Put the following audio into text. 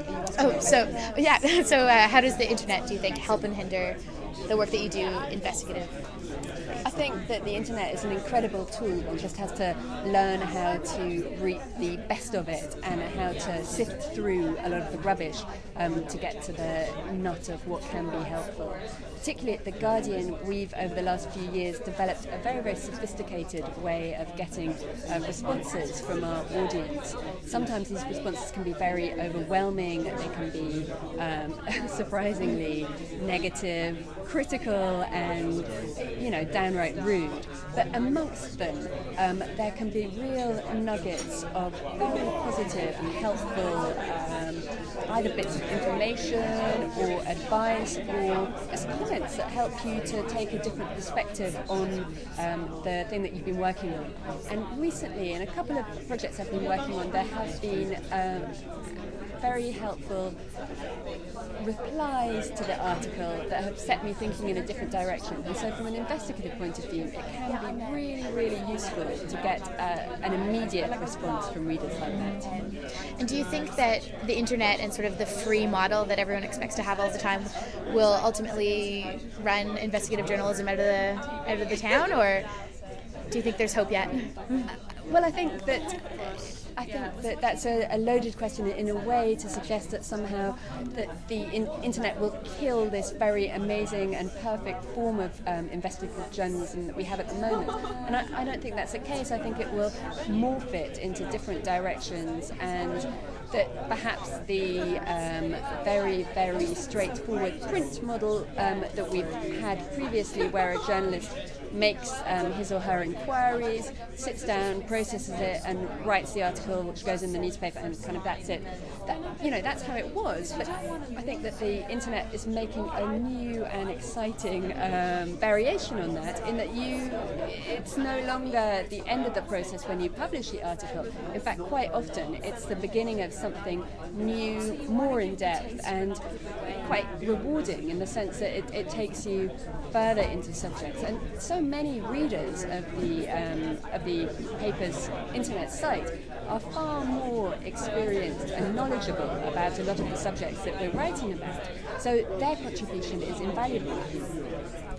Oh, so yeah. So how does the internet, do you think, help and hinder the work that you do investigative? I think that the internet is an incredible tool. One just has to learn how to read the best of it and how to sift through a lot of the rubbish to get to the nut of what can be helpful. Particularly at The Guardian, we've over the last few years developed a very, very sophisticated way of getting responses from our audience. Sometimes these responses can be very overwhelming, they can be surprisingly negative, critical, and downright rude. But amongst them, there can be real nuggets of very positive and helpful either bits of information or advice or comments that help you to take a different perspective on the thing that you've been working on. And recently, in a couple of projects I've been working on, there have been very helpful replies to the article that have set me thinking in a different direction. And so from an investigative point of view, it can be really, really useful to get an immediate response from readers like that. And do you think that the internet and sort of the free model that everyone expects to have all the time will ultimately run investigative journalism out of the town, or do you think there's hope yet? Well, I think that that's a loaded question in a way, to suggest that somehow that the internet will kill this very amazing and perfect form of investigative journalism that we have at the moment. And I don't think that's the case. I think it will morph it into different directions, and that perhaps the very, very straightforward print model that we've had previously, where a journalist makes his or her inquiries, sits down, processes it, and writes the article, which goes in the newspaper, and kind of that's it. That's how it was. But I think that the internet is making a new and exciting variation on that, in that it's no longer the end of the process when you publish the article. In fact, quite often it's the beginning of something new, more in depth, and quite rewarding, in the sense that it takes you further into subjects. And so many readers of the paper's internet site are far more experienced and knowledgeable about a lot of the subjects that we're writing about. So their contribution is invaluable.